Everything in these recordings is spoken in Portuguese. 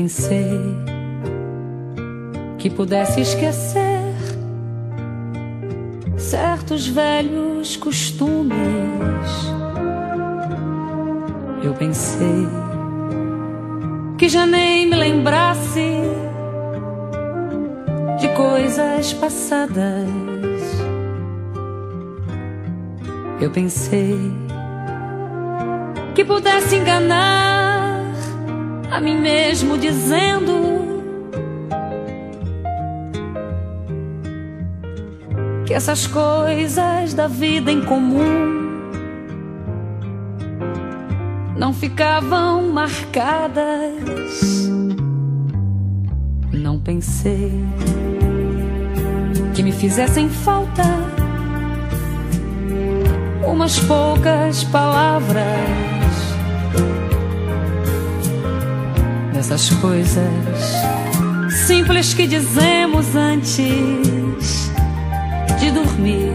pensei que pudesse esquecer certos velhos costumes. Eu pensei que já nem me lembrasse de coisas passadas. Eu pensei que pudesse enganar a mim mesmo dizendo que essas coisas da vida em comum não ficavam marcadas. Não pensei que me fizessem falta umas poucas palavras dessas coisas simples que dizemos antes de dormir.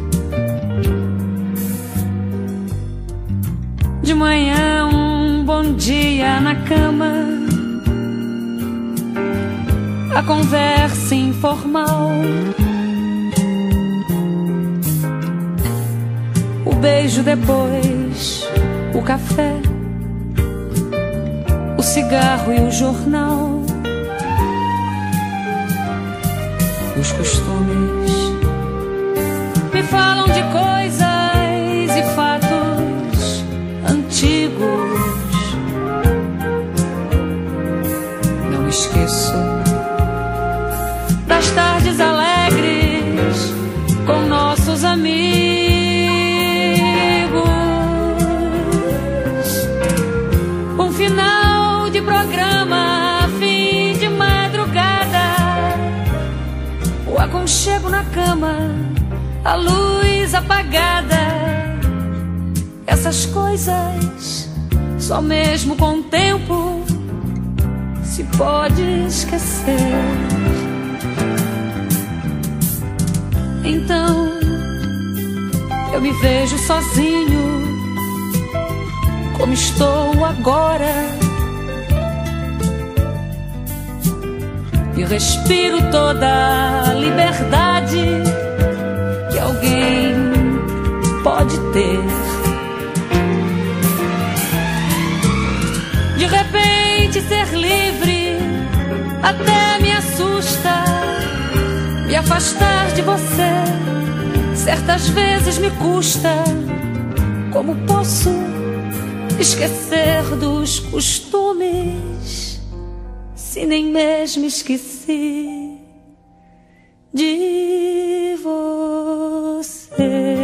De manhã um bom dia na cama, a conversa informal, o beijo depois, o café, o cigarro e o jornal. Os costumes me falam de coisas e fatos antigos. Não esqueço das tardes alegres com nossos amigos. Um final de programa, fim de madrugada, o aconchego na cama, a luz apagada. Essas coisas só mesmo com o tempo se pode esquecer. Então eu me vejo sozinho, como estou agora, e respiro toda a liberdade que alguém pode ter. De repente ser livre até me assusta. Me afastar de você certas vezes me custa. Como posso esquecer dos costumes se nem mesmo esqueci de você?